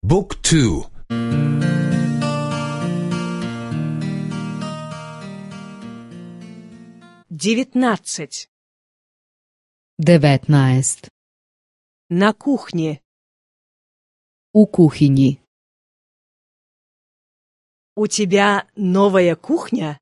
Book 2. 19. 19. На кухне. U kuhinji. У тебя новая кухня?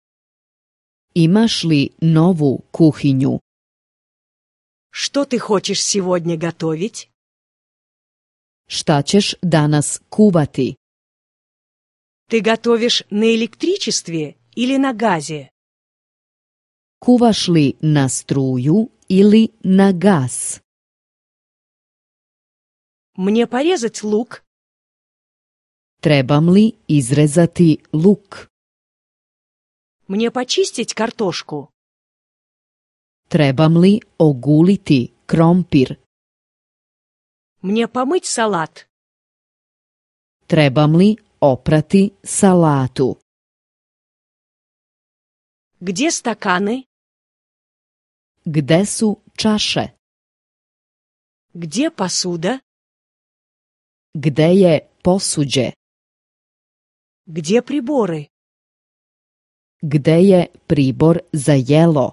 Imaš li novu kuhinju? Что ты хочешь сегодня готовить? Šta ćeš danas kuvati? Ты готовишь на электричестве или на газе? Kuvaš li na struju ili na gas? Мне порезать лук? Trebam li izrezati luk? Мне почистить картошку? Trebam li oguliti krompir? Мне помыть салат? Trebam li oprati salatu? Где стаканы? Gde su čaše? Где посуда? Gde je posuđe? Где приборы? Gde je pribor za jelo?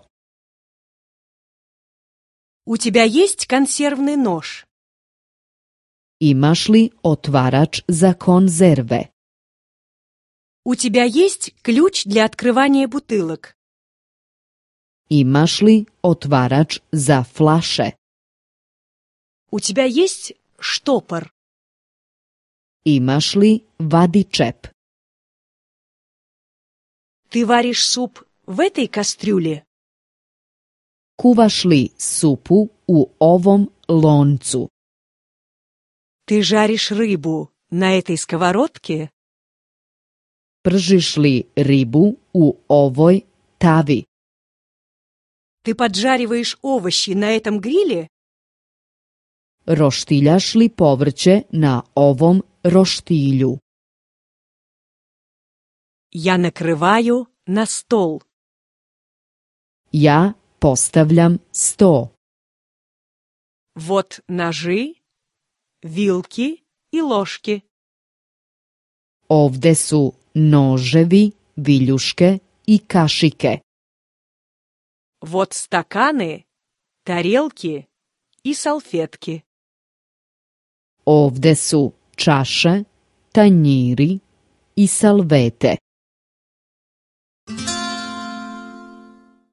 У тебя есть консервный нож? Imaš li otvarač za konzerve? У тебя есть ключ для открывания бутылок? Imaš li otvarač za flaše? У тебя есть штопор? Imaš li vadičep? Ты варишь суп в этой кастрюле? Kuvaš li supu u ovom loncu? Ты жаришь рыбу на этой сковородке? Pržiš li ribu u ovoj tavi? Ты поджариваешь овощи на этом гриле? Roštiljaš li povrće na ovom roštilju? Я накрываю на стол. Ja postavljam sto. Вот ножи, вилки и ложки. Ovde su noževi, viljuške i kašike. Вот стаканы, тарелки и салфетки. Ovde su čaše, tanjiri i salvete.